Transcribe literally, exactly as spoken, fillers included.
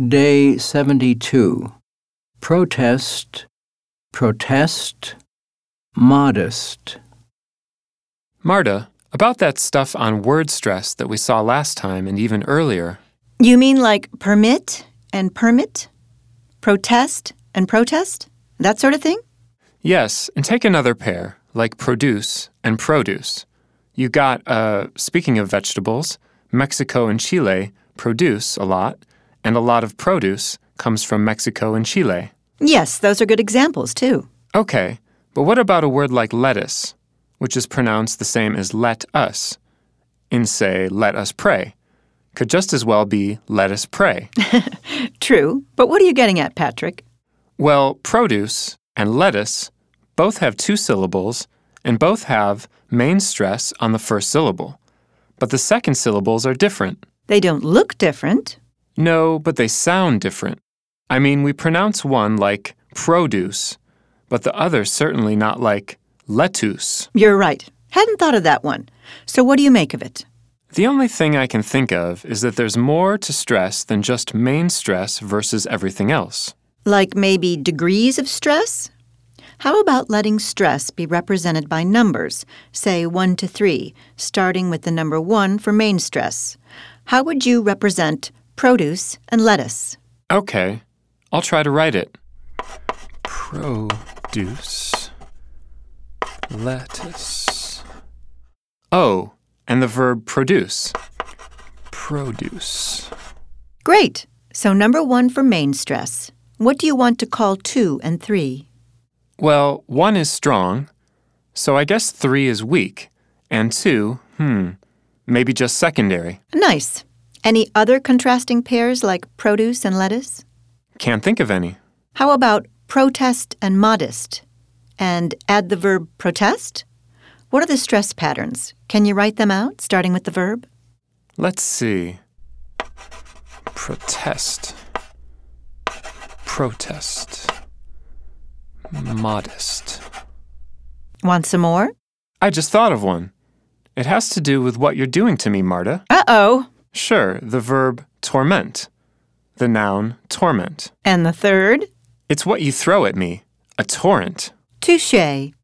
Day seventy-two. Protest, protest, modest. Marta, about that stuff on word stress that we saw last time and even earlier. You mean like permit and permit? Protest and protest? That sort of thing? Yes, and take another pair, like produce and produce. You got, uh, speaking of vegetables, Mexico and Chile produce a lot, and a lot of produce comes from Mexico and Chile. Yes, those are good examples, too. Okay, but what about a word like lettuce, which is pronounced the same as let us, in, say, let us pray? Could just as well be let us pray. True, but what are you getting at, Patrick? Well, produce and lettuce both have two syllables and both have main stress on the first syllable. But the second syllables are different. They don't look different. No, but they sound different. I mean, we pronounce one like produce, but the other certainly not like lettuce. You're right. Hadn't thought of that one. So what do you make of it? The only thing I can think of is that there's more to stress than just main stress versus everything else. Like maybe degrees of stress? How about letting stress be represented by numbers, say one to three, starting with the number one for main stress? How would you represent produce and lettuce? Okay, I'll try to write it. Produce, lettuce. Oh, and the verb produce. Produce. Great. So number one for main stress. What do you want to call two and three? Well, one is strong, so I guess three is weak, and two, hmm, maybe just secondary. Nice. Any other contrasting pairs like produce and lettuce? Can't think of any. How about protest and modest? And add the verb protest? What are the stress patterns? Can you write them out, starting with the verb? Let's see. Protest. Protest. Modest. Want some more? I just thought of one. It has to do with what you're doing to me, Marta. Uh-oh. Sure, the verb torment. The noun torment. And the third? It's what you throw at me, a torrent. Touché.